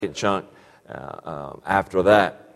chunk after that.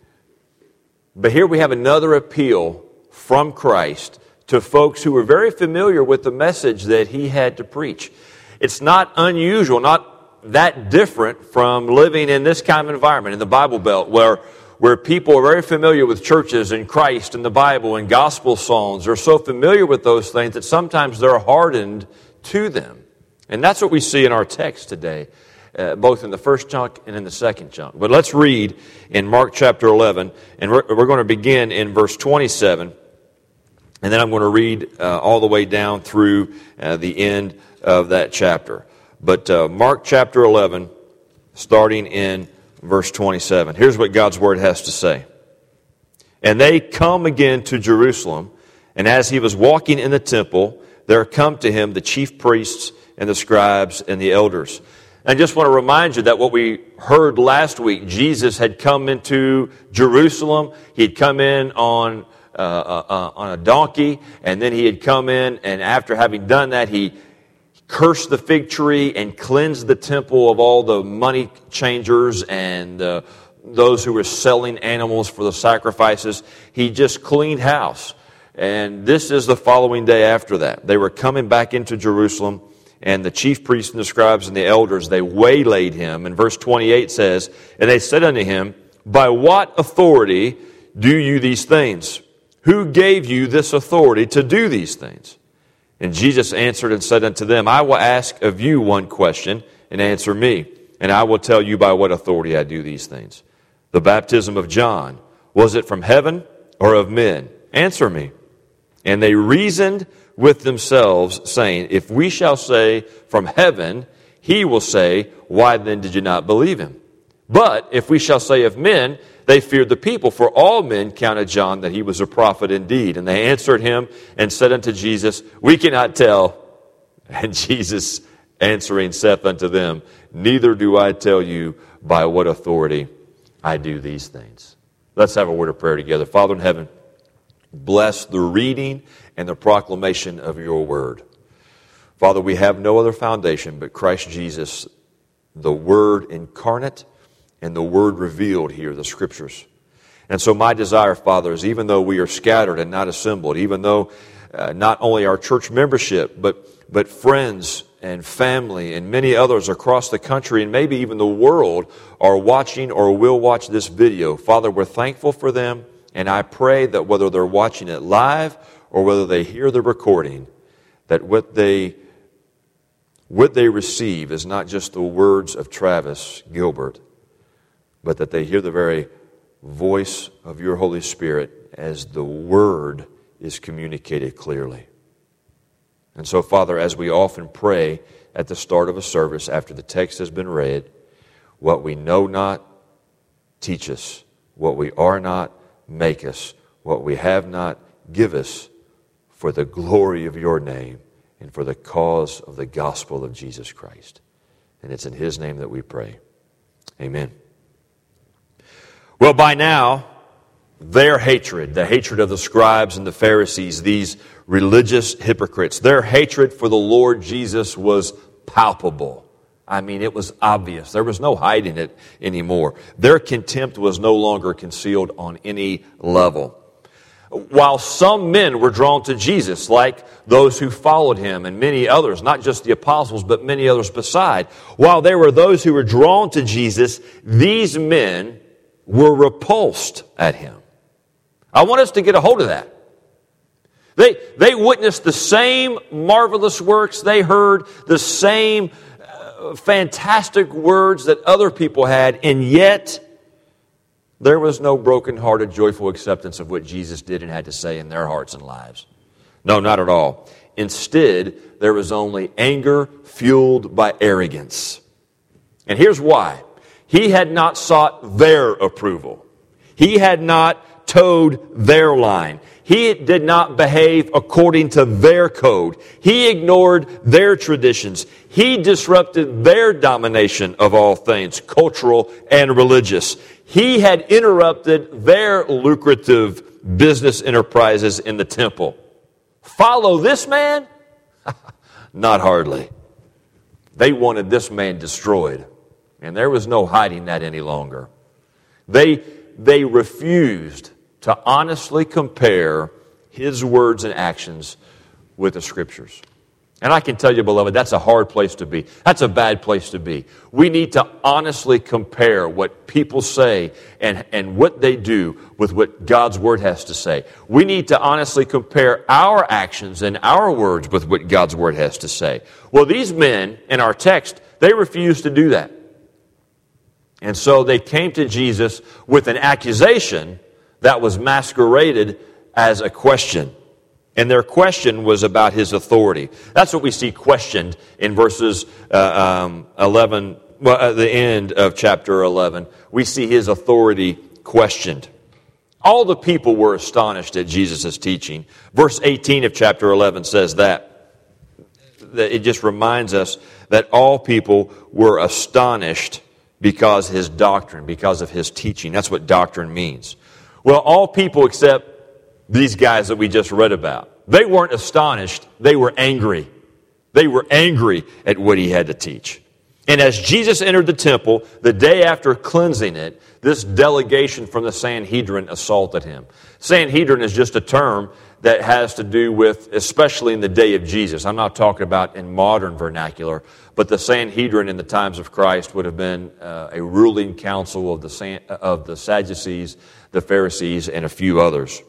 But here we have another appeal from Christ to folks who were very familiar with the message that he had to preach. It's not unusual, not that different from living in this kind of environment in the Bible Belt where people are very familiar with churches and Christ and the Bible and gospel songs. They're so familiar with those things that sometimes they're hardened to them. And that's what we see in our text today, both in the first chunk and in the second chunk. But let's read in Mark chapter 11, and we're going to begin in verse 27, and then I'm going to read all the way down through the end of that chapter. But Mark chapter 11, starting in verse 27. Here's what God's Word has to say. And they come again to Jerusalem, and as he was walking in the temple, there come to him the chief priests and the scribes and the elders. I just want to remind you that what we heard last week, Jesus had come into Jerusalem. He had come in on a donkey, and then he had come in, and after having done that, he cursed the fig tree and cleansed the temple of all the money changers and those who were selling animals for the sacrifices. He just cleaned house. And this is the following day after that. They were coming back into Jerusalem, and the chief priests and the scribes and the elders, they waylaid him. And verse 28 says, and they said unto him, by what authority do you these things? Who gave you this authority to do these things? And Jesus answered and said unto them, I will ask of you one question, and answer me, and I will tell you by what authority I do these things. The baptism of John, was it from heaven or of men? Answer me. And they reasoned with themselves, saying, if we shall say from heaven, he will say, why then did you not believe him? But if we shall say of men, they feared the people, for all men counted John that he was a prophet indeed. And they answered him and said unto Jesus, we cannot tell. And Jesus answering saith unto them, neither do I tell you by what authority I do these things. Let's have a word of prayer together. Father in heaven, bless the reading and the proclamation of your word. Father, we have no other foundation but Christ Jesus, the Word incarnate and the Word revealed here, the Scriptures. And so my desire, Father, is even though we are scattered and not assembled, even though not only our church membership, but friends and family and many others across the country and maybe even the world are watching or will watch this video, Father, we're thankful for them. And I pray that whether they're watching it live or whether they hear the recording, that what they receive is not just the words of Travis Gilbert, but that they hear the very voice of your Holy Spirit as the Word is communicated clearly. And so, Father, as we often pray at the start of a service after the text has been read, what we know not, teach us. What we are not, make us. What we have not, give us, for the glory of your name and for the cause of the gospel of Jesus Christ. And it's in his name that we pray. Amen. Well, by now, their hatred, the hatred of the scribes and the Pharisees, these religious hypocrites, their hatred for the Lord Jesus was palpable. I mean, it was obvious. There was no hiding it anymore. Their contempt was no longer concealed on any level. While some men were drawn to Jesus, like those who followed him and many others, not just the apostles, but many others beside, while there were those who were drawn to Jesus, these men were repulsed at him. I want us to get a hold of that. They witnessed the same marvelous works. They heard the same fantastic words that other people had, and yet there was no broken-hearted, joyful acceptance of what Jesus did and had to say in their hearts and lives. No, not at all. Instead, there was only anger fueled by arrogance. And here's why. He had not sought their approval. He had not towed their line. He did not behave according to their code. He ignored their traditions. He disrupted their domination of all things, cultural and religious. He had interrupted their lucrative business enterprises in the temple. Follow this man? Not hardly. They wanted this man destroyed. And there was no hiding that any longer. They refused to honestly compare his words and actions with the Scriptures. And I can tell you, beloved, that's a hard place to be. That's a bad place to be. We need to honestly compare what people say and what they do with what God's Word has to say. We need to honestly compare our actions and our words with what God's Word has to say. Well, these men in our text, they refused to do that. And so they came to Jesus with an accusation that was masqueraded as a question. And their question was about his authority. That's what we see questioned in verses 11, well, at the end of chapter 11. We see his authority questioned. All the people were astonished at Jesus' teaching. Verse 18 of chapter 11 says that. It just reminds us that all people were astonished because his doctrine, because of his teaching. That's what doctrine means. Well, all people except these guys that we just read about. They weren't astonished. They were angry. They were angry at what he had to teach. And as Jesus entered the temple, the day after cleansing it, this delegation from the Sanhedrin assaulted him. Sanhedrin is just a term that has to do with, especially in the day of Jesus. I'm not talking about in modern vernacular, but the Sanhedrin in the times of Christ would have been a ruling council of the Sadducees, the Pharisees, and a few others.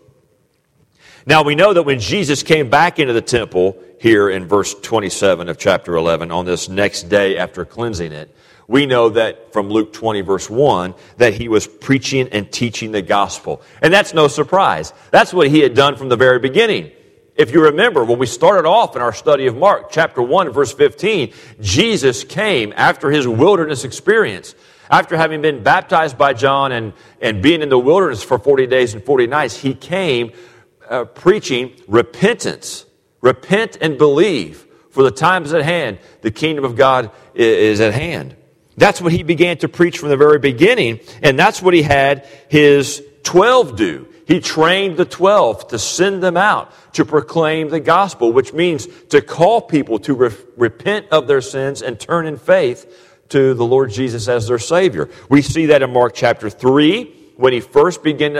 Now we know that when Jesus came back into the temple here in verse 27 of chapter 11, on this next day after cleansing it, we know that from Luke 20 verse 1 that he was preaching and teaching the gospel. And that's no surprise. That's what he had done from the very beginning. If you remember, when we started off in our study of Mark, chapter 1, verse 15, Jesus came after his wilderness experience. After having been baptized by John and being in the wilderness for 40 days and 40 nights, he came preaching repentance. Repent and believe, for the time is at hand. The kingdom of God is at hand. That's what he began to preach from the very beginning, and that's what he had his 12 do. He trained the 12 to send them out to proclaim the gospel, which means to call people to repent of their sins and turn in faith to the Lord Jesus as their Savior. We see that in Mark chapter 3, when he first began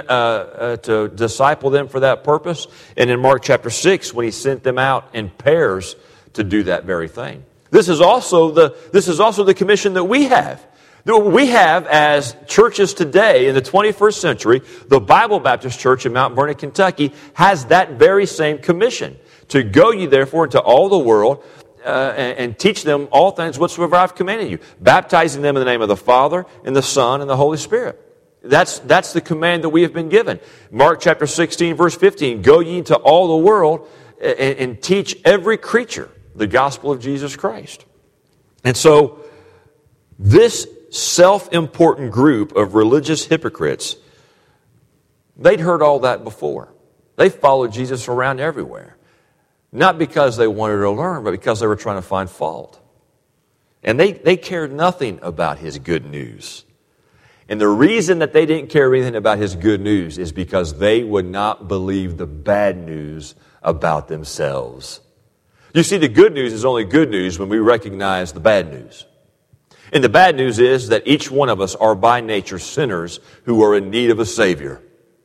to disciple them for that purpose, and in Mark chapter 6, when he sent them out in pairs to do that very thing. This is also the commission that we have. We have, as churches today in the 21st century, the Bible Baptist Church in Mount Vernon, Kentucky, has that very same commission. To go ye therefore into all the world and teach them all things whatsoever I've commanded you, baptizing them in the name of the Father, and the Son, and the Holy Spirit. That's the command that we have been given. Mark chapter 16, verse 15, go ye into all the world and teach every creature the gospel of Jesus Christ. And so, this self-important group of religious hypocrites, they'd heard all that before. They followed Jesus around everywhere. Not because they wanted to learn, but because they were trying to find fault. And they cared nothing about his good news. And the reason that they didn't care anything about his good news is because they would not believe the bad news about themselves. You see, the good news is only good news when we recognize the bad news. And the bad news is that each one of us are by nature sinners who are in need of a Savior.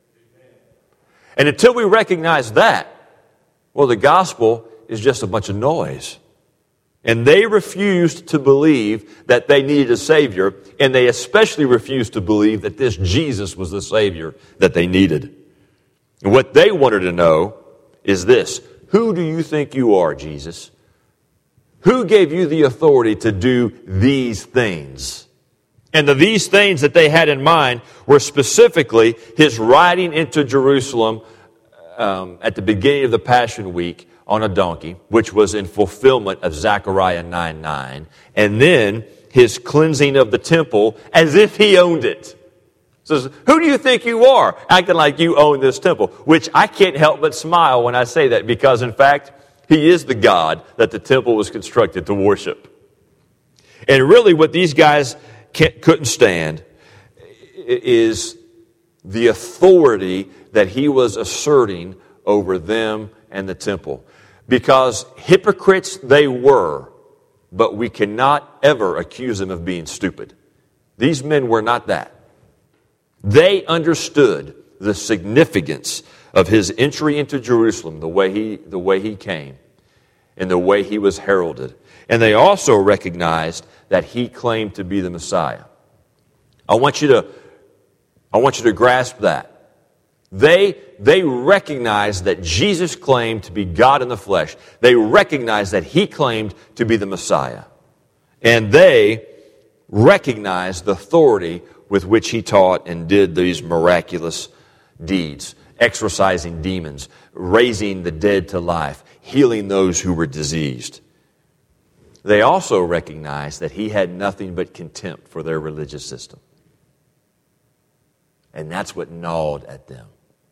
And until we recognize that, well, the gospel is just a bunch of noise. And they refused to believe that they needed a Savior, and they especially refused to believe that this Jesus was the Savior that they needed. And what they wanted to know is this: who do you think you are, Jesus? Who gave you the authority to do these things? And these things that they had in mind were specifically his riding into Jerusalem at the beginning of the Passion Week on a donkey, which was in fulfillment of Zechariah 9:9, and then his cleansing of the temple as if he owned it. Says, who do you think you are, acting like you own this temple? Which I can't help but smile when I say that, because in fact, he is the God that the temple was constructed to worship. And really what these guys couldn't stand is the authority that he was asserting over them and the temple. Because hypocrites they were, but we cannot ever accuse them of being stupid. These men were not that. They understood the significance of his entry into Jerusalem, the way he came, and the way he was heralded. And they also recognized that he claimed to be the Messiah. I want you to grasp that. They recognized that Jesus claimed to be God in the flesh. They recognized that he claimed to be the Messiah. And they recognized the authority with which he taught and did these miraculous deeds, exorcising demons, raising the dead to life, healing those who were diseased. They also recognized that he had nothing but contempt for their religious system. And that's what gnawed at them.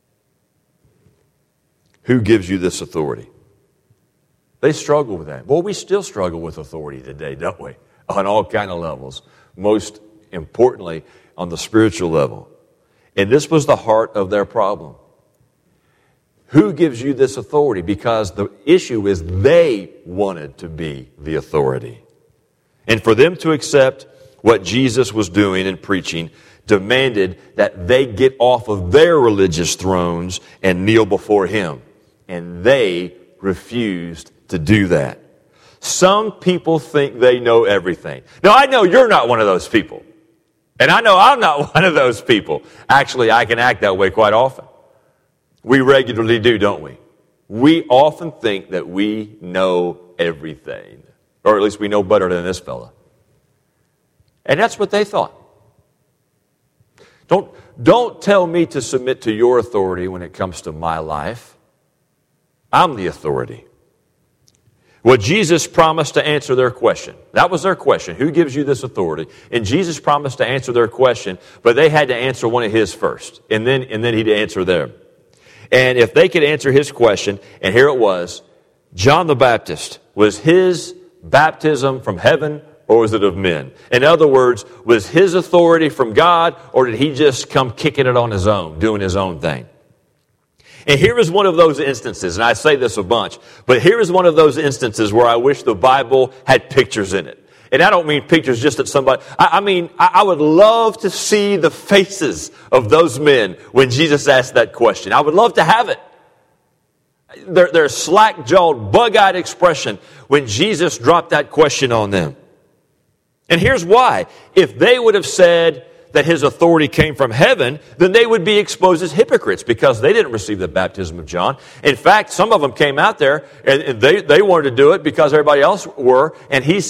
Who gives you this authority? They struggle with that. Well, we still struggle with authority today, don't we? On all kind of levels. Most importantly, on the spiritual level. And this was the heart of their problem. Who gives you this authority? Because the issue is they wanted to be the authority. And for them to accept what Jesus was doing and preaching demanded that they get off of their religious thrones and kneel before him. And they refused to do that. Some people think they know everything. Now, I know you're not one of those people. And I know I'm not one of those people. Actually, I can act that way quite often. We regularly do, don't we? We often think that we know everything. Or at least we know better than this fella. And that's what they thought. Don't tell me to submit to your authority when it comes to my life. I'm the authority. Well, Jesus promised to answer their question. That was their question. Who gives you this authority? And Jesus promised to answer their question, but they had to answer one of his first. And then he'd answer them. And if they could answer his question, and here it was, John the Baptist, was his baptism from heaven or was it of men? In other words, was his authority from God or did he just come kicking it on his own, doing his own thing? And here is one of those instances, and I say this a bunch, but here is one of those instances where I wish the Bible had pictures in it. And I don't mean pictures just at somebody. I would love to see the faces of those men when Jesus asked that question. I would love to have it. Their slack-jawed, bug-eyed expression when Jesus dropped that question on them. And here's why. If they would have said that his authority came from heaven, then they would be exposed as hypocrites because they didn't receive the baptism of John. In fact, some of them came out there and they wanted to do it because everybody else were, and he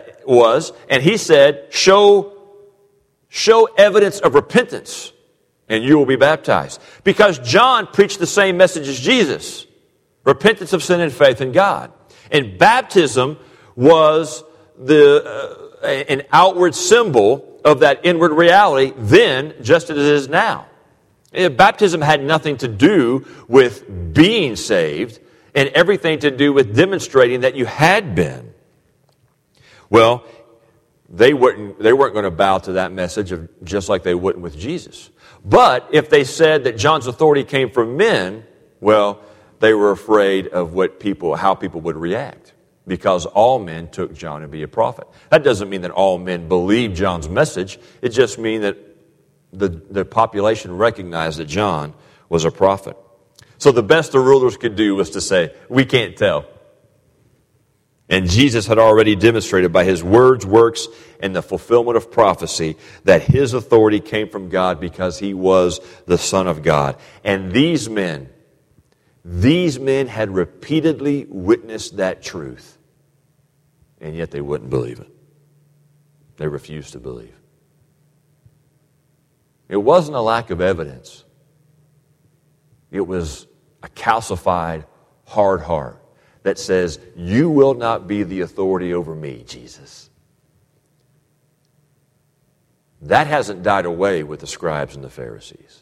said, show evidence of repentance and you will be baptized. Because John preached the same message as Jesus. Repentance of sin and faith in God. And baptism was an outward symbol of that inward reality then, just as it is now. Baptism had nothing to do with being saved and everything to do with demonstrating that you had been. Well, they weren't going to bow to that message just like they wouldn't with Jesus. But if they said that John's authority came from men, well, they were afraid of how people would react. Because all men took John to be a prophet. That doesn't mean that all men believed John's message. It just means that the population recognized that John was a prophet. So the best the rulers could do was to say, we can't tell. And Jesus had already demonstrated by his words, works, and the fulfillment of prophecy that his authority came from God because he was the Son of God. And these men had repeatedly witnessed that truth. And yet they wouldn't believe it. They refused to believe. It wasn't a lack of evidence. It was a calcified, hard heart that says, you will not be the authority over me, Jesus. That hasn't died away with the scribes and the Pharisees.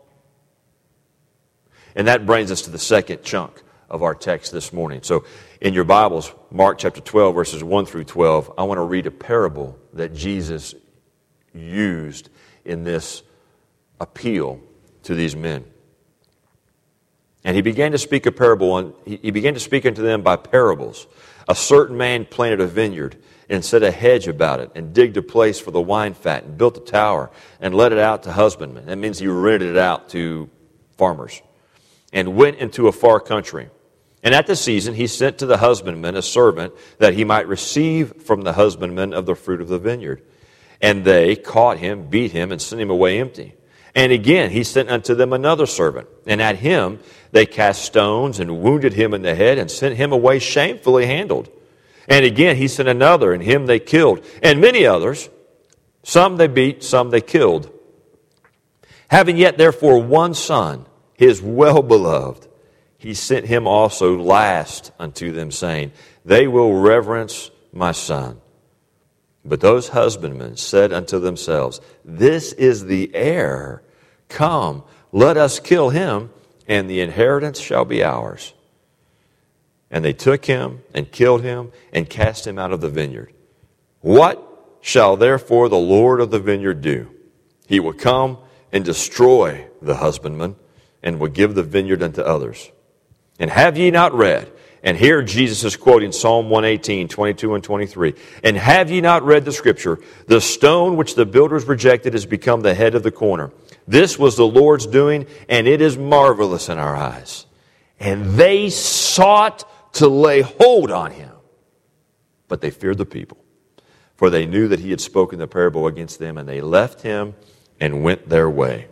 And that brings us to the second chunk of our text this morning. So in your Bibles, Mark chapter 12, verses 1 through 12, I want to read a parable that Jesus used in this appeal to these men. And he began to speak a parable, and he began to speak unto them by parables. A certain man planted a vineyard, and set a hedge about it, and digged a place for the wine fat, and built a tower, and let it out to husbandmen. That means he rented it out to farmers, and went into a far country. And at the season he sent to the husbandman a servant, that he might receive from the husbandman of the fruit of the vineyard. And they caught him, beat him, and sent him away empty. And again he sent unto them another servant, and at him they cast stones, and wounded him in the head, and sent him away shamefully handled. And again he sent another, and him they killed. And many others, some they beat, some they killed. Having yet therefore one son, his well-beloved, he sent him also last unto them, saying, They will reverence my son. But those husbandmen said unto themselves, This is the heir. Come, let us kill him, and the inheritance shall be ours. And they took him, and killed him, and cast him out of the vineyard. What shall therefore the Lord of the vineyard do? He will come and destroy the husbandman, and will give the vineyard unto others. And have ye not read? And here Jesus is quoting Psalm 118, 22 and 23. And have ye not read the scripture? The stone which the builders rejected has become the head of the corner. This was the Lord's doing, and it is marvelous in our eyes. And they sought to lay hold on him, but they feared the people, for they knew that he had spoken the parable against them, and they left him and went their way.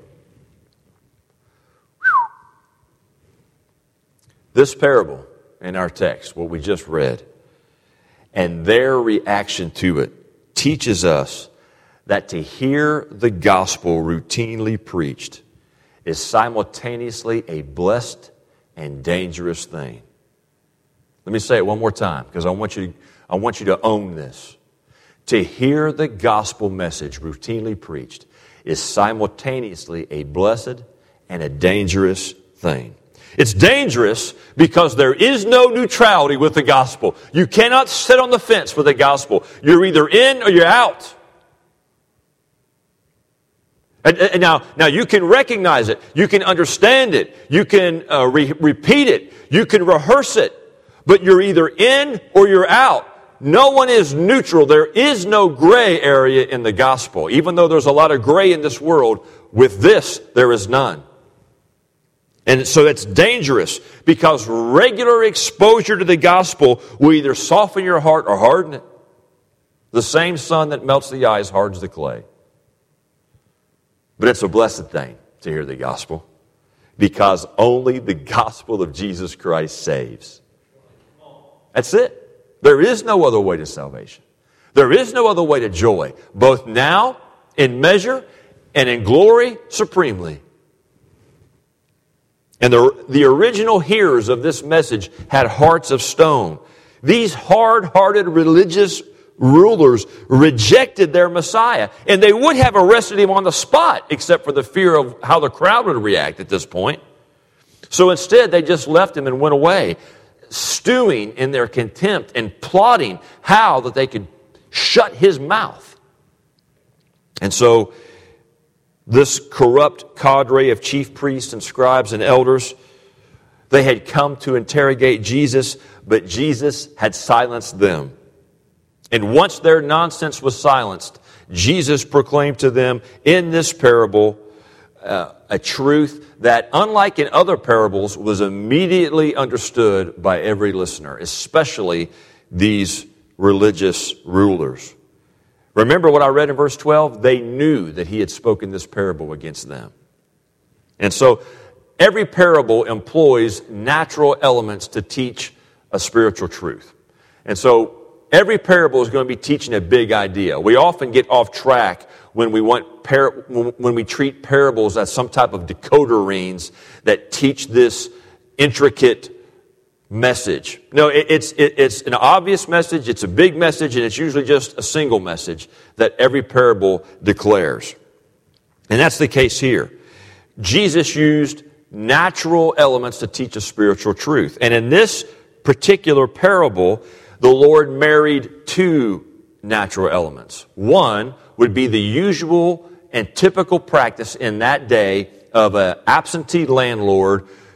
This parable in our text, what we just read, and their reaction to it, teaches us that to hear the gospel routinely preached is simultaneously a blessed and dangerous thing. Let me say it one more time, because I want you to own this. To hear the gospel message routinely preached is simultaneously a blessed and a dangerous thing. It's dangerous because there is no neutrality with the gospel. You cannot sit on the fence with the gospel. You're either in or you're out. And now you can recognize it. You can understand it. You can repeat it. You can rehearse it. But you're either in or you're out. No one is neutral. There is no gray area in the gospel. Even though there's a lot of gray in this world, with this, there is none. And so it's dangerous because regular exposure to the gospel will either soften your heart or harden it. The same sun that melts the ice hardens the clay. But it's a blessed thing to hear the gospel, because only the gospel of Jesus Christ saves. That's it. There is no other way to salvation. There is no other way to joy, both now, in measure, and in glory supremely. And the original hearers of this message had hearts of stone. These hard-hearted religious rulers rejected their Messiah, and they would have arrested him on the spot, except for the fear of how the crowd would react at this point. So instead, they just left him and went away, stewing in their contempt and plotting how that they could shut his mouth. And so this corrupt cadre of chief priests and scribes and elders, they had come to interrogate Jesus, but Jesus had silenced them. And once their nonsense was silenced, Jesus proclaimed to them in this parable a truth that, unlike in other parables, was immediately understood by every listener, especially these religious rulers. Remember what I read in verse 12? They knew that he had spoken this parable against them. And so every parable employs natural elements to teach a spiritual truth. And so every parable is going to be teaching a big idea. We often get off track when we treat parables as some type of decoder rings that teach this intricate message. No, it's an obvious message, it's a big message, and it's usually just a single message that every parable declares. And that's the case here. Jesus used natural elements to teach a spiritual truth. And in this particular parable, the Lord married two natural elements. One would be the usual and typical practice in that day of an absentee landlord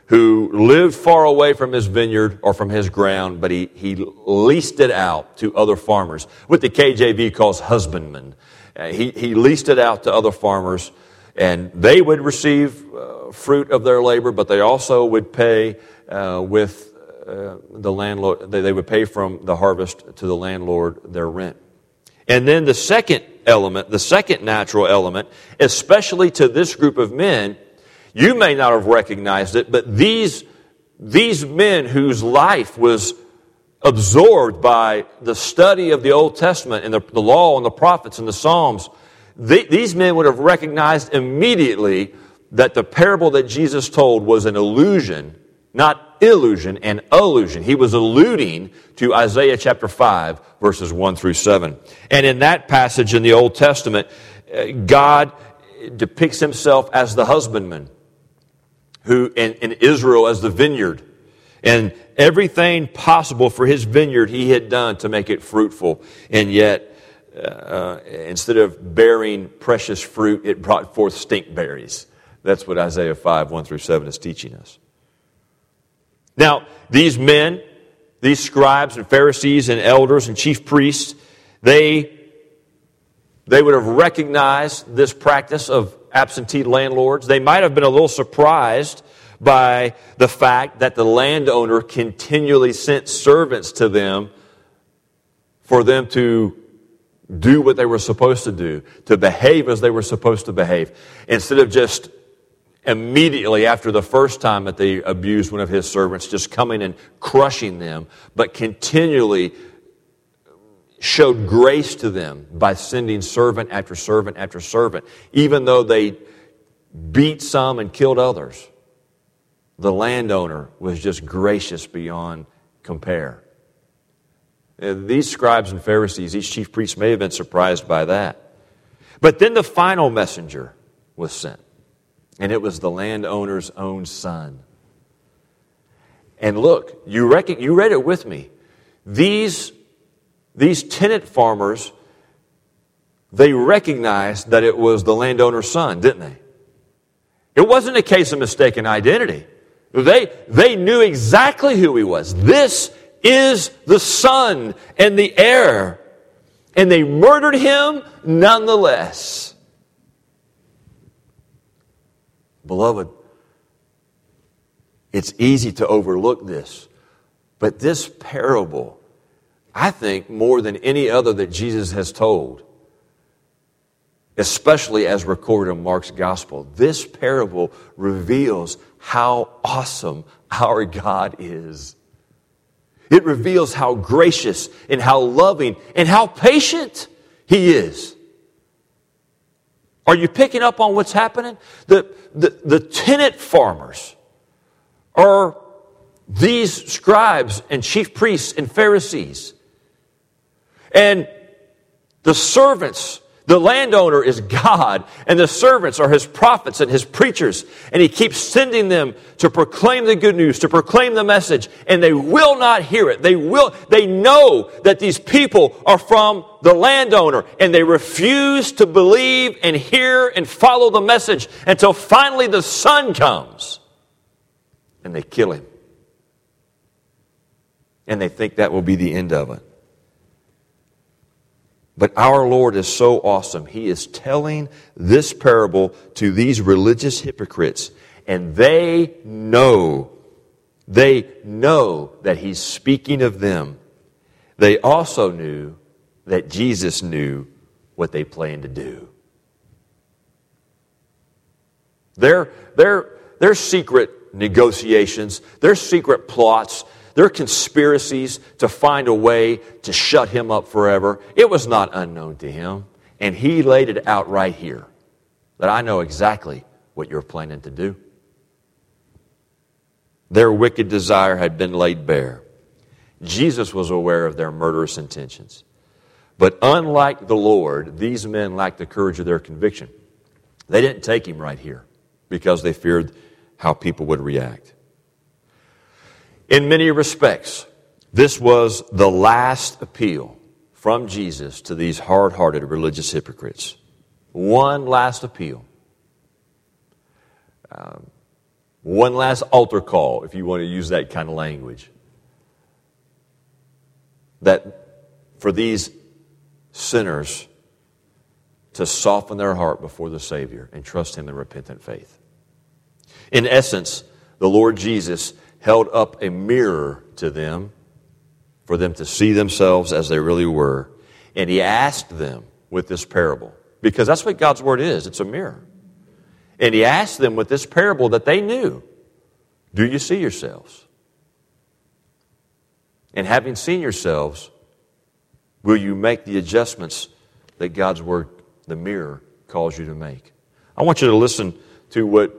who lived far away from his vineyard or from his ground, but he leased it out to other farmers, what the KJV calls husbandmen. He leased it out to other farmers, and they would receive fruit of their labor, but they also would pay with the landlord. They would pay from the harvest to the landlord their rent. And then the second element, the second natural element, especially to this group of men, you may not have recognized it, but these men whose life was absorbed by the study of the Old Testament and the law and the prophets and the Psalms, these men would have recognized immediately that the parable that Jesus told was an illusion, not illusion, an allusion. He was alluding to Isaiah chapter 5, verses 1 through 7. And in that passage in the Old Testament, God depicts himself as the husbandman, who in Israel as the vineyard. And everything possible for his vineyard he had done to make it fruitful. And yet, instead of bearing precious fruit, it brought forth stinkberries. That's what Isaiah 5, 1 through 7 is teaching us. Now, these men, these scribes and Pharisees and elders and chief priests, they would have recognized this practice of absentee landlords. They might have been a little surprised by the fact that the landowner continually sent servants to them for them to do what they were supposed to do, to behave as they were supposed to behave, instead of just immediately after the first time that they abused one of his servants, just coming and crushing them, but continually showed grace to them by sending servant after servant after servant. Even though they beat some and killed others, the landowner was just gracious beyond compare. These scribes and Pharisees, these chief priests may have been surprised by that. But then the final messenger was sent, and it was the landowner's own son. And look, you read it with me. These tenant farmers, they recognized that it was the landowner's son, didn't they? It wasn't a case of mistaken identity. They knew exactly who he was. This is the son and the heir. And they murdered him nonetheless. Beloved, it's easy to overlook this. But this parable, I think, more than any other that Jesus has told, especially as recorded in Mark's gospel, this parable reveals how awesome our God is. It reveals how gracious and how loving and how patient He is. Are you picking up on what's happening? The tenant farmers are these scribes and chief priests and Pharisees. And the servants, the landowner is God, and the servants are His prophets and His preachers. And He keeps sending them to proclaim the good news, to proclaim the message, and they will not hear it. They know that these people are from the landowner, and they refuse to believe and hear and follow the message until finally the son comes, and they kill him. And they think that will be the end of it. But our Lord is so awesome. He is telling this parable to these religious hypocrites, and they know that He's speaking of them. They also knew that Jesus knew what they planned to do. Their secret negotiations, their secret plots, their conspiracies to find a way to shut Him up forever, it was not unknown to Him. And He laid it out right here, that I know exactly what you're planning to do. Their wicked desire had been laid bare. Jesus was aware of their murderous intentions. But unlike the Lord, these men lacked the courage of their conviction. They didn't take Him right here because they feared how people would react. In many respects, this was the last appeal from Jesus to these hard-hearted religious hypocrites. One last appeal. One last altar call, if you want to use that kind of language. That for these sinners to soften their heart before the Savior and trust Him in repentant faith. In essence, the Lord Jesus held up a mirror to them for them to see themselves as they really were. And He asked them with this parable, because that's what God's Word is, it's a mirror. And He asked them with this parable that they knew, do you see yourselves? And having seen yourselves, will you make the adjustments that God's Word, the mirror, calls you to make? I want you to listen to what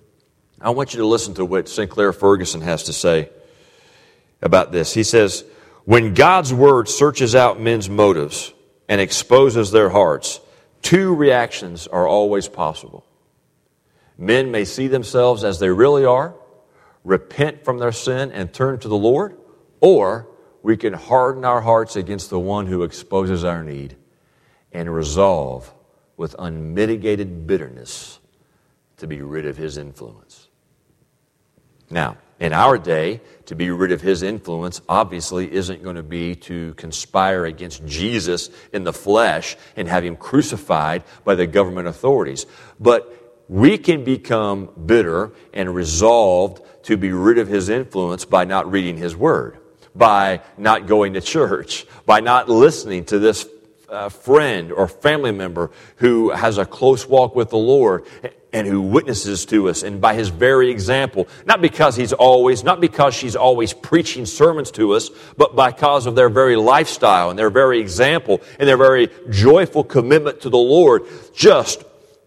Sinclair Ferguson has to say about this. He says, when God's Word searches out men's motives and exposes their hearts, two reactions are always possible. Men may see themselves as they really are, repent from their sin and turn to the Lord, or we can harden our hearts against the one who exposes our need and resolve with unmitigated bitterness to be rid of His influence. Now, in our day, to be rid of His influence obviously isn't going to be to conspire against Jesus in the flesh and have Him crucified by the government authorities. But we can become bitter and resolved to be rid of His influence by not reading His Word, by not going to church, by not listening to this friend or family member who has a close walk with the Lord and who witnesses to us, and by his very example, not because she's always preaching sermons to us, but because of their very lifestyle and their very example and their very joyful commitment to the Lord, just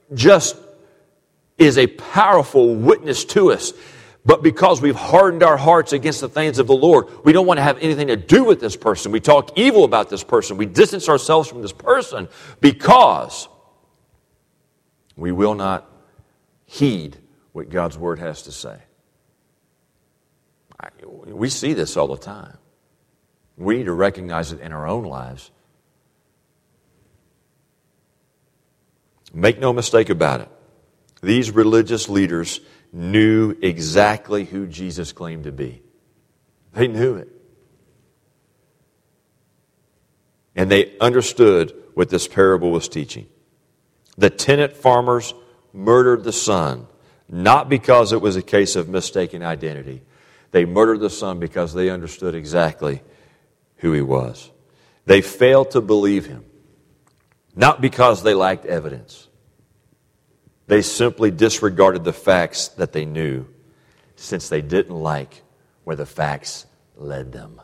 is a powerful witness to us. But because we've hardened our hearts against the things of the Lord, we don't want to have anything to do with this person. We talk evil about this person. We distance ourselves from this person because we will not heed what God's Word has to say. We see this all the time. We need to recognize it in our own lives. Make no mistake about it. These religious leaders knew exactly who Jesus claimed to be. They knew it. And they understood what this parable was teaching. The tenant farmers murdered the son, not because it was a case of mistaken identity. They murdered the son because they understood exactly who he was. They failed to believe him, not because they lacked evidence. They simply disregarded the facts that they knew, since they didn't like where the facts led them.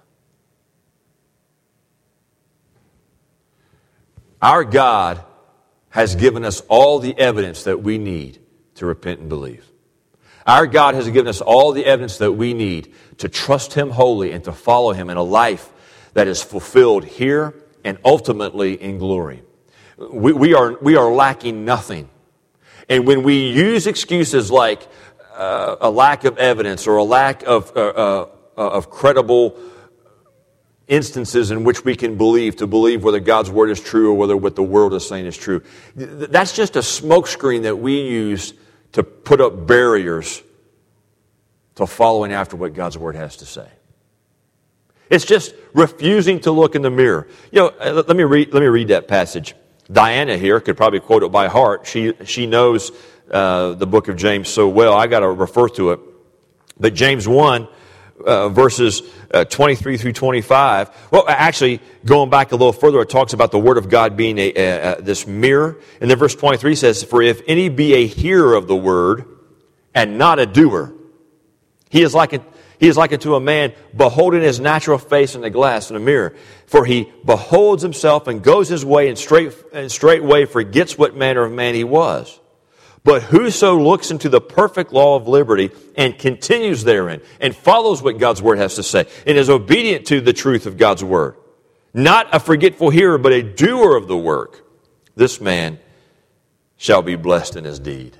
Our God has given us all the evidence that we need to repent and believe. Our God has given us all the evidence that we need to trust Him wholly and to follow Him in a life that is fulfilled here and ultimately in glory. We are lacking nothing. And when we use excuses like a lack of evidence or a lack of credible instances in which we can believe whether God's Word is true or whether what the world is saying is true, that's just a smokescreen that we use to put up barriers to following after what God's Word has to say. It's just refusing to look in the mirror. Let me read that passage. Diana here could probably quote it by heart. She knows the book of James so well. I got to refer to it. But James 1, verses 23 through 25. Well, actually, going back a little further, it talks about the Word of God being this mirror. And then verse 23 says, "For if any be a hearer of the Word and not a doer, he is like unto a man beholding his natural face in the glass in a mirror. For he beholds himself and goes his way and straightway forgets what manner of man he was. But whoso looks into the perfect law of liberty and continues therein and follows what God's Word has to say and is obedient to the truth of God's Word, not a forgetful hearer but a doer of the work, this man shall be blessed in his deed."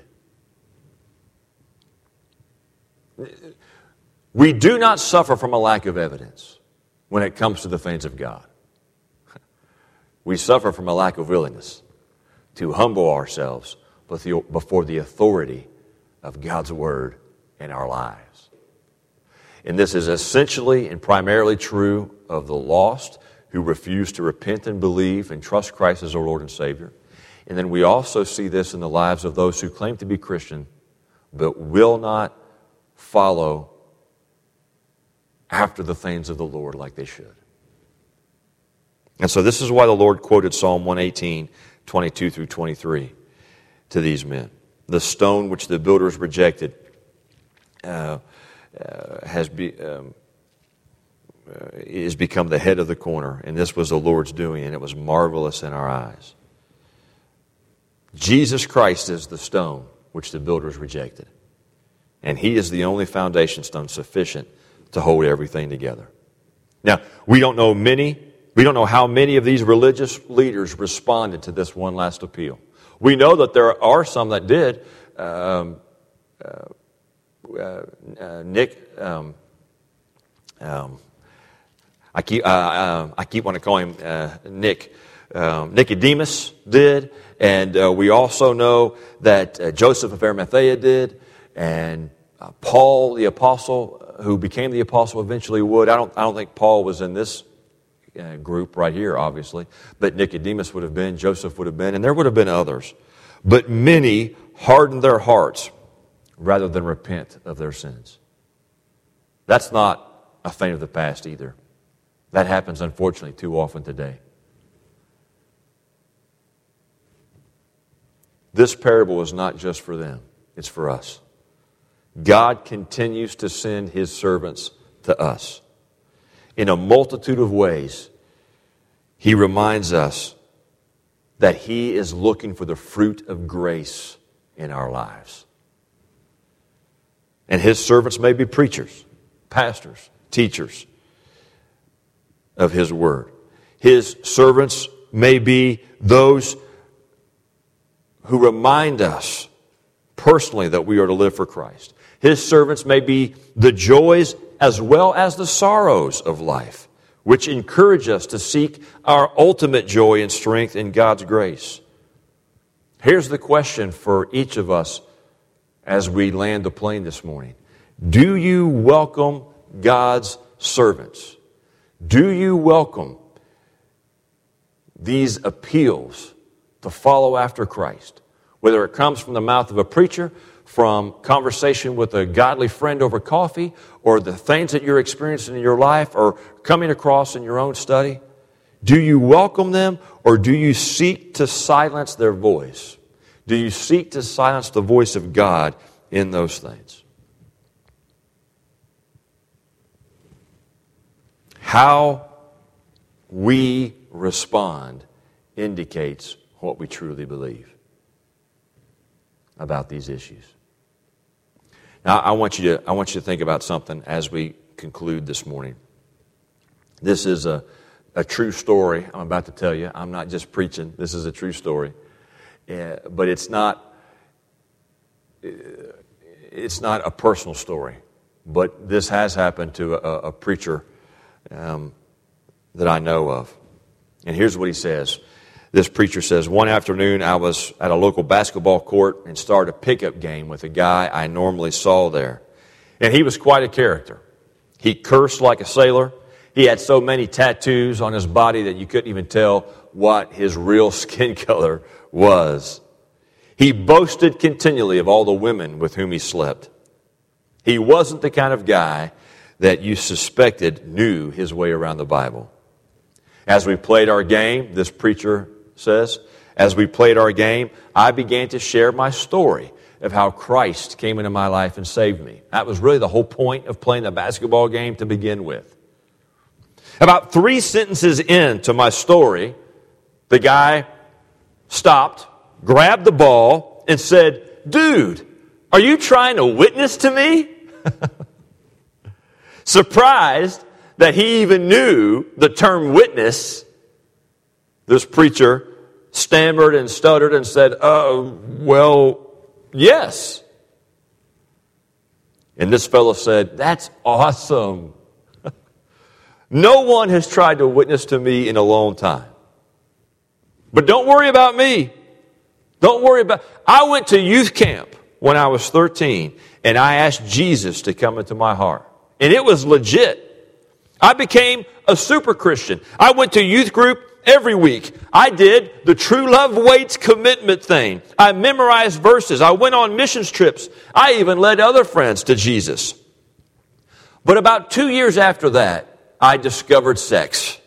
We do not suffer from a lack of evidence when it comes to the things of God. We suffer from a lack of willingness to humble ourselves before the authority of God's Word in our lives. And this is essentially and primarily true of the lost who refuse to repent and believe and trust Christ as our Lord and Savior. And then we also see this in the lives of those who claim to be Christian but will not follow after the things of the Lord like they should. And so this is why the Lord quoted Psalm 118, 22 through 23 to these men. The stone which the builders rejected is become the head of the corner, and this was the Lord's doing, and it was marvelous in our eyes. Jesus Christ is the stone which the builders rejected, and He is the only foundation stone sufficient to hold everything together. Now, we don't know how many of these religious leaders responded to this one last appeal. We know that there are some that did. I keep wanting to call him Nick. Nicodemus did, and we also know that Joseph of Arimathea did, and Paul the apostle, who became the apostle, eventually would. I don't think Paul was in this group right here, obviously, but Nicodemus would have been, Joseph would have been, and there would have been others. But many hardened their hearts rather than repent of their sins. That's not a thing of the past either. That happens, unfortunately, too often today. This parable is not just for them, it's for us. God continues to send His servants to us. In a multitude of ways, He reminds us that He is looking for the fruit of grace in our lives. And His servants may be preachers, pastors, teachers of His Word. His servants may be those who remind us personally that we are to live for Christ. His servants may be the joys as well as the sorrows of life, which encourage us to seek our ultimate joy and strength in God's grace. Here's the question for each of us as we land the plane this morning. Do you welcome God's servants? Do you welcome these appeals to follow after Christ? Whether it comes from the mouth of a preacher, from conversation with a godly friend over coffee, or the things that you're experiencing in your life or coming across in your own study, do you welcome them, or do you seek to silence their voice? Do you seek to silence the voice of God in those things? How we respond indicates what we truly believe about these issues. Now, I want you to think about something as we conclude this morning. This is a true story I'm about to tell you. I'm not just preaching. This is a true story. But it's not a personal story. But this has happened to a preacher that I know of. And here's what he says. This preacher says, one afternoon I was at a local basketball court and started a pickup game with a guy I normally saw there. And he was quite a character. He cursed like a sailor. He had so many tattoos on his body that you couldn't even tell what his real skin color was. He boasted continually of all the women with whom he slept. He wasn't the kind of guy that you suspected knew his way around the Bible. As we played our game, this preacher says, as we played our game, I began to share my story of how Christ came into my life and saved me. That was really the whole point of playing the basketball game to begin with. About 3 sentences into my story, the guy stopped, grabbed the ball, and said, "Dude, are you trying to witness to me?" Surprised that he even knew the term witness, this preacher stammered and stuttered and said, well, yes. And this fellow said, "That's awesome. No one has tried to witness to me in a long time. But don't worry about me. Don't worry about... I went to youth camp when I was 13, and I asked Jesus to come into my heart. And it was legit. I became a super Christian. I went to youth group every week. I did the True Love Waits commitment thing. I memorized verses. I went on missions trips. I even led other friends to Jesus. But about 2 years after that, I discovered sex.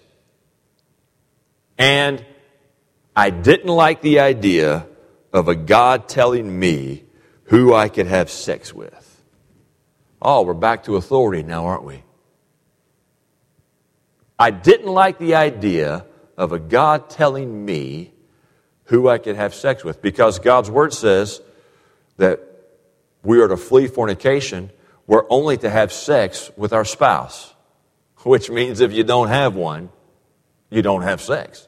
And I didn't like the idea of a God telling me who I could have sex with. Oh, we're back to authority now, aren't we? I didn't like the idea of a God telling me who I could have sex with, because God's Word says that we are to flee fornication. We're only to have sex with our spouse, which means if you don't have one, you don't have sex.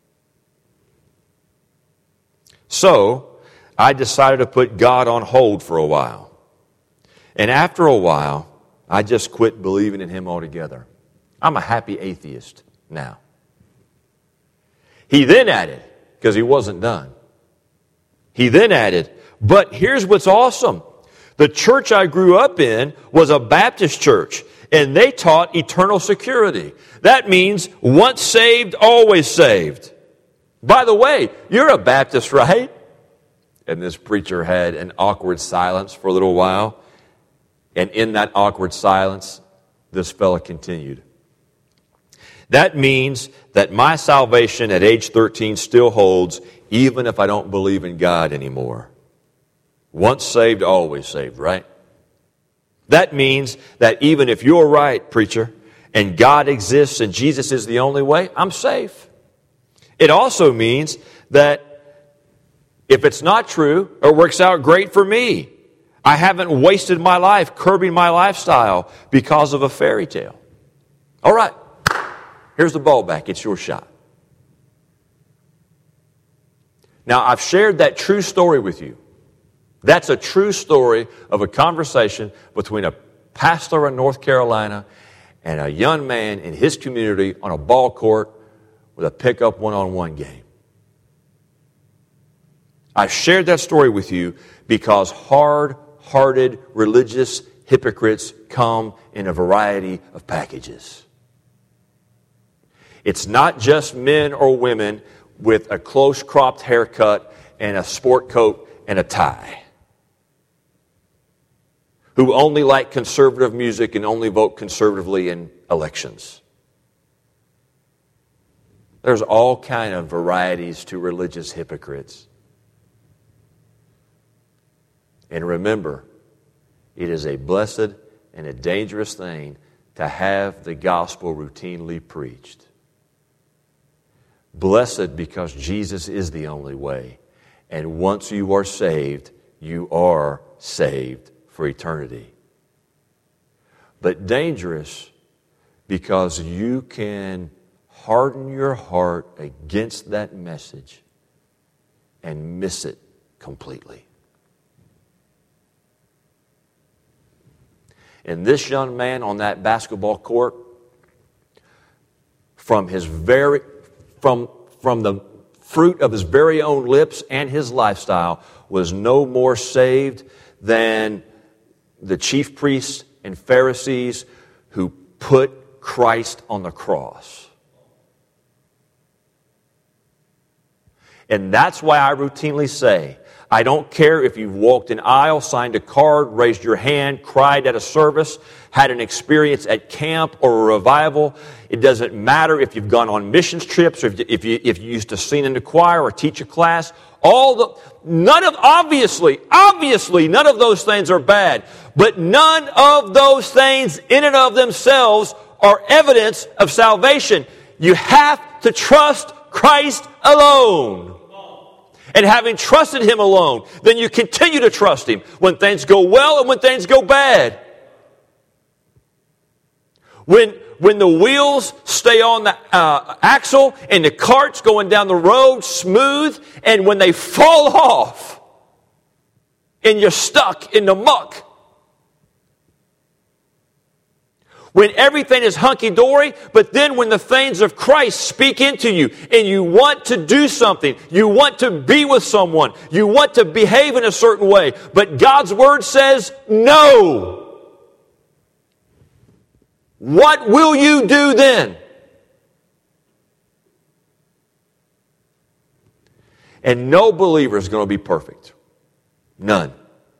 So, I decided to put God on hold for a while. And after a while, I just quit believing in Him altogether. I'm a happy atheist now. He then added, because he wasn't done, he then added, but here's what's awesome. The church I grew up in was a Baptist church, and they taught eternal security. That means once saved, always saved. By the way, you're a Baptist, right? And this preacher had an awkward silence for a little while. And in that awkward silence, this fella continued. That means that my salvation at age 13 still holds, even if I don't believe in God anymore. Once saved, always saved, right? That means that even if you're right, preacher, and God exists and Jesus is the only way, I'm safe. It also means that if it's not true, it works out great for me. I haven't wasted my life curbing my lifestyle because of a fairy tale. All right, here's the ball back. It's your shot. Now, I've shared that true story with you. That's a true story of a conversation between a pastor in North Carolina and a young man in his community on a ball court with a pickup one-on-one game. I shared that story with you because hard-hearted religious hypocrites come in a variety of packages. It's not just men or women with a close-cropped haircut and a sport coat and a tie, who only like conservative music and only vote conservatively in elections. There's all kind of varieties to religious hypocrites. And remember, it is a blessed and a dangerous thing to have the gospel routinely preached. Blessed because Jesus is the only way. And once you are saved for eternity. But dangerous because you can harden your heart against that message and miss it completely. And this young man on that basketball court, from the fruit of his very own lips and his lifestyle, was no more saved than the chief priests and Pharisees who put Christ on the cross. And that's why I routinely say, I don't care if you've walked an aisle, signed a card, raised your hand, cried at a service, had an experience at camp or a revival. It doesn't matter if you've gone on missions trips or if you used to sing in the choir or teach a class. Obviously, none of those things are bad. But none of those things in and of themselves are evidence of salvation. You have to trust Christ alone. And having trusted Him alone, then you continue to trust Him when things go well and when things go bad. When the wheels stay on the axle and the cart's going down the road smooth, and when they fall off and you're stuck in the muck. When everything is hunky-dory, but then when the things of Christ speak into you and you want to do something, you want to be with someone, you want to behave in a certain way, but God's Word says no. What will you do then? And no believer is going to be perfect. None.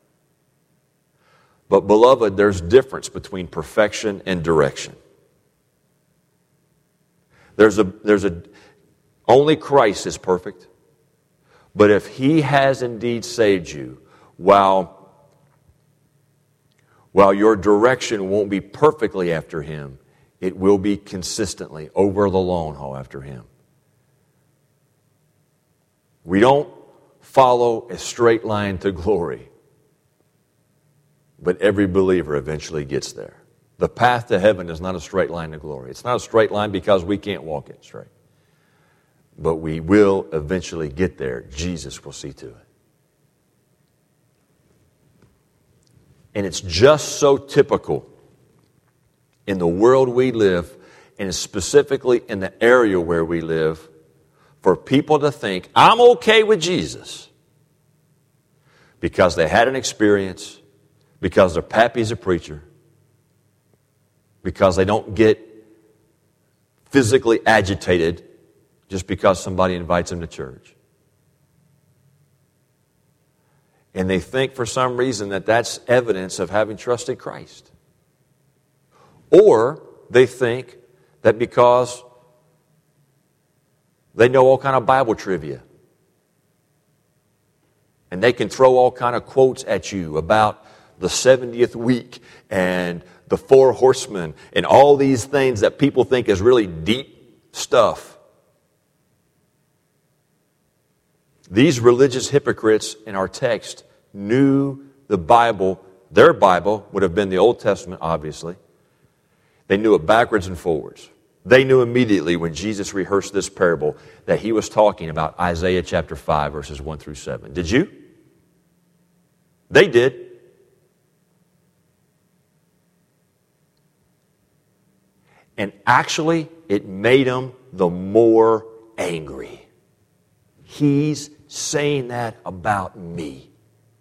But beloved, there's difference between perfection and direction. Only Christ is perfect. But if He has indeed saved you, while your direction won't be perfectly after Him, it will be consistently over the long haul after Him. We don't follow a straight line to glory. But every believer eventually gets there. The path to heaven is not a straight line to glory. It's not a straight line because we can't walk it straight. But we will eventually get there. Jesus will see to it. And it's just so typical in the world we live, and specifically in the area where we live, for people to think, I'm okay with Jesus because they had an experience, because their pappy's a preacher, because they don't get physically agitated just because somebody invites them to church. And they think for some reason that that's evidence of having trusted Christ. Or they think that because they know all kind of Bible trivia and they can throw all kind of quotes at you about the 70th week and the 4 horsemen and all these things that people think is really deep stuff. These religious hypocrites in our text knew the Bible. Their Bible would have been the Old Testament, obviously. They knew it backwards and forwards. They knew immediately when Jesus rehearsed this parable that He was talking about Isaiah chapter 5, verses 1 through 7. Did you? They did. And actually, it made them the more angry. He's saying that about me.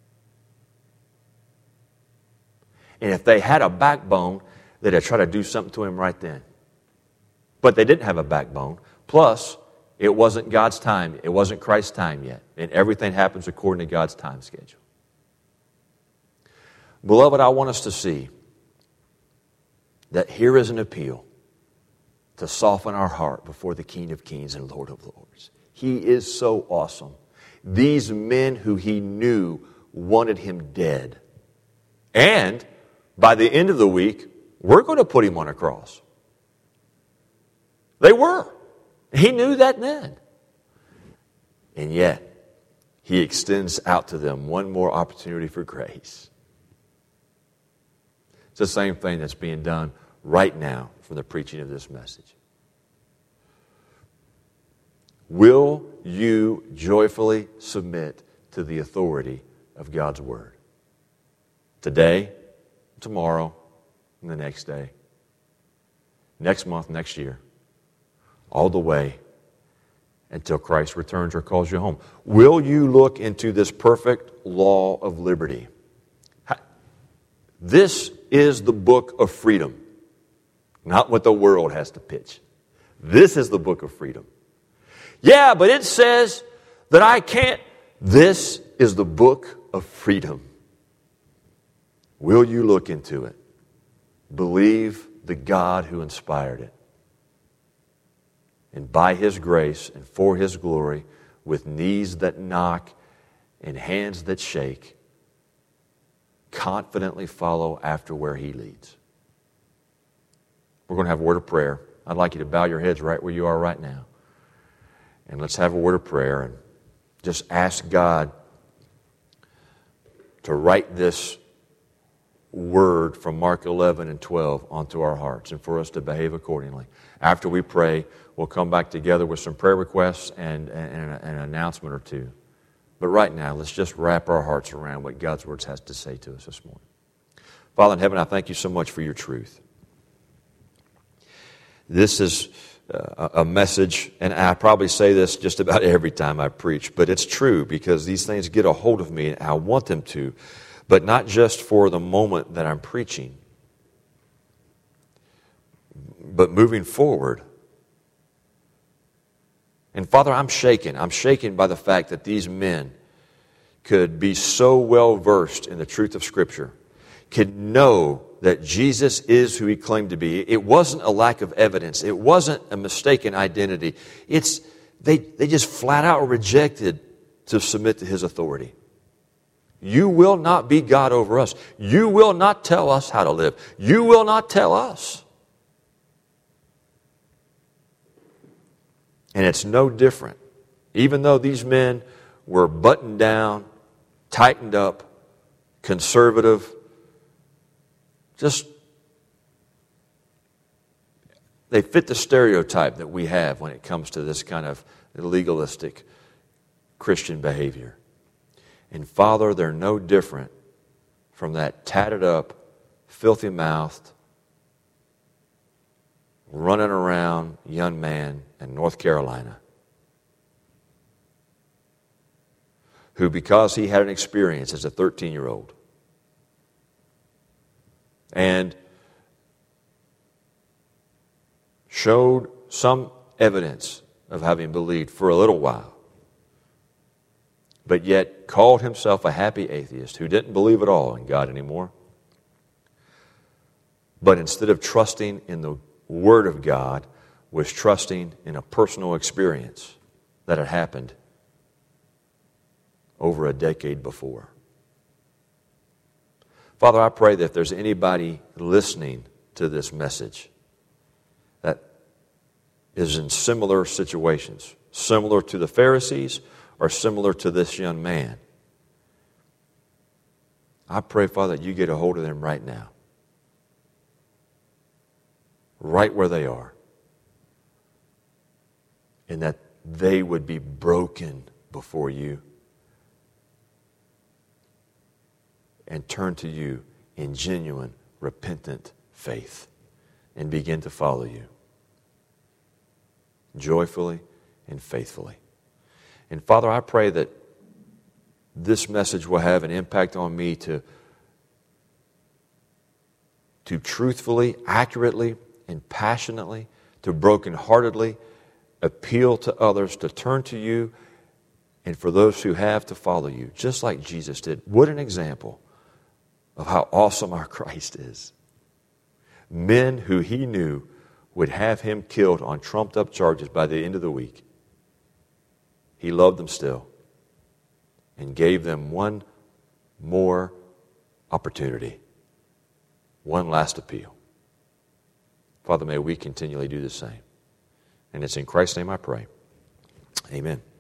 And if they had a backbone, they'd have tried to do something to Him right then. But they didn't have a backbone. Plus, it wasn't God's time. It wasn't Christ's time yet. And everything happens according to God's time schedule. Beloved, I want us to see that here is an appeal to soften our heart before the King of Kings and Lord of Lords. He is so awesome. These men who He knew wanted Him dead. And by the end of the week, we're going to put Him on a cross. They were. He knew that then. And yet, He extends out to them one more opportunity for grace. It's the same thing that's being done right now from the preaching of this message. Will you joyfully submit to the authority of God's Word? Today, tomorrow, and the next day, next month, next year, all the way until Christ returns or calls you home. Will you look into this perfect law of liberty? This is the book of freedom, not what the world has to pitch. This is the book of freedom. Yeah, but it says that I can't. This is the book of freedom. Will you look into it? Believe the God who inspired it. And by His grace and for His glory, with knees that knock and hands that shake, confidently follow after where He leads. We're going to have a word of prayer. I'd like you to bow your heads right where you are right now. And let's have a word of prayer and just ask God to write this word from Mark 11 and 12 onto our hearts and for us to behave accordingly. After we pray, we'll come back together with some prayer requests and an announcement or two. But right now, let's just wrap our hearts around what God's Word has to say to us this morning. Father in heaven, I thank You so much for Your truth. This is a message, and I probably say this just about every time I preach, but it's true because these things get a hold of me, and I want them to, but not just for the moment that I'm preaching, but moving forward. And Father, I'm shaken. I'm shaken by the fact that these men could be so well versed in the truth of Scripture, could know that Jesus is who He claimed to be. It wasn't a lack of evidence. It wasn't a mistaken identity. They just flat out rejected to submit to His authority. You will not be God over us. You will not tell us how to live. You will not tell us. And it's no different. Even though these men were buttoned down, tightened up, conservative, they fit the stereotype that we have when it comes to this kind of legalistic Christian behavior. And Father, they're no different from that tatted up, filthy mouthed, running around young man in North Carolina who, because he had an experience as a 13-year-old, and showed some evidence of having believed for a little while, but yet called himself a happy atheist who didn't believe at all in God anymore. But instead of trusting in the Word of God, was trusting in a personal experience that had happened over a decade before. Father, I pray that if there's anybody listening to this message that is in similar situations, similar to the Pharisees or similar to this young man, I pray, Father, that you get a hold of them right now, right where they are, and that they would be broken before you and turn to you in genuine, repentant faith and begin to follow you joyfully and faithfully. And Father, I pray that this message will have an impact on me to truthfully, accurately, and passionately, to brokenheartedly appeal to others to turn to you, and for those who have to follow you, just like Jesus did. What an example of how awesome our Christ is. Men who He knew would have Him killed on trumped up charges by the end of the week. He loved them still and gave them one more opportunity, one last appeal. Father, may we continually do the same. And it's in Christ's name I pray. Amen.